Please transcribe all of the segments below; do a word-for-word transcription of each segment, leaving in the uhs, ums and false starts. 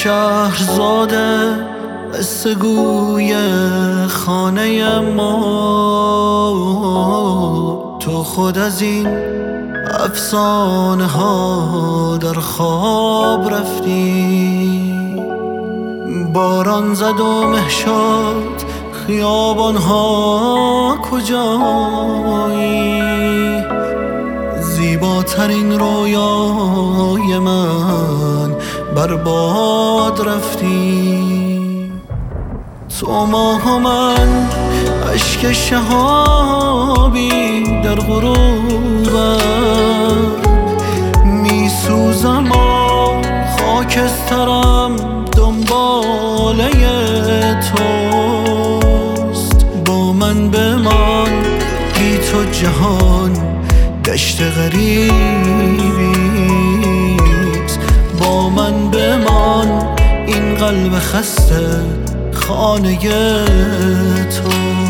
شهرزاده قصه گوی خانه ما، تو خود از این افسانه ها در خواب رفتی. باران زد و مهشاد خیابان ها کجایی؟ زیباترین رویای من برباد رفتی. تو ماه و من عشق شهابی در غروبم، میسوزم و خاکسترم دنباله توست. با من بمان بی تو جهان دشت غریبیست. با من بمان این قلب خسته خانه تو.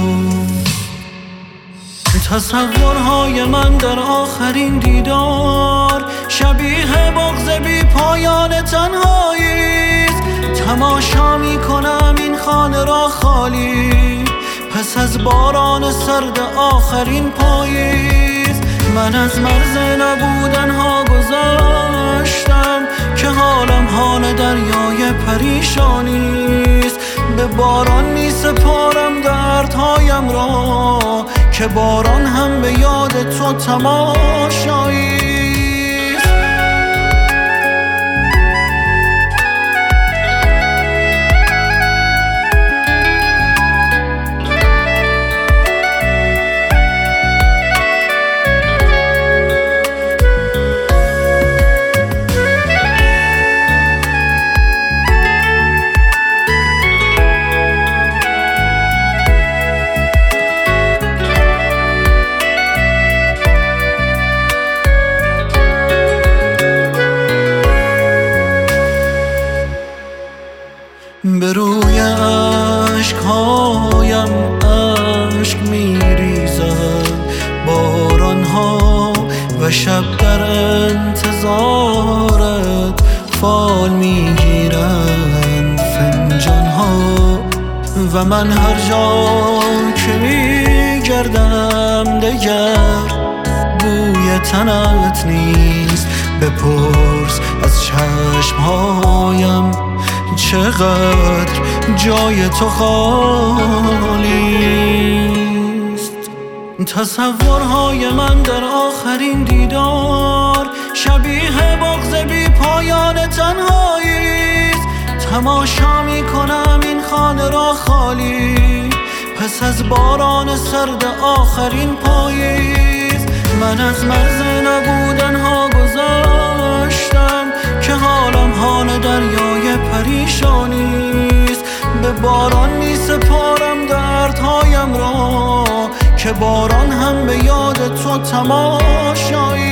تصورهای من در آخرین دیدار شبیه بغض بی پایان تنهاییست. تماشا می کنم این خانه را خالی پس از باران سرد آخرین پاییز. من از مرز نبودن ها گذاشتم که حالم حال دریای پریشانیست. به باران می سپارم دردهایم را که باران هم به یاد تو تماشاییست. به روی عشقهایم عشق میریزد باران ها و شب در انتظارت فال میگیرند فنجان ها. و من هر جا که میگردم دگر بوی تنت نیست. بپرس از چشمهایم چقدر جای تو خالیست. تصورهای من در آخرین دیدار شبیه بغض بی پایان تنهاییست. تماشا می کنم این خانه را خالی پس از باران سرد آخرین پاییز. من از مرز نبودن ها گذاشتم که حالم حال دریای پریشانیست. به باران می سپارم دردهایم را که باران هم به یاد تو تماشایی.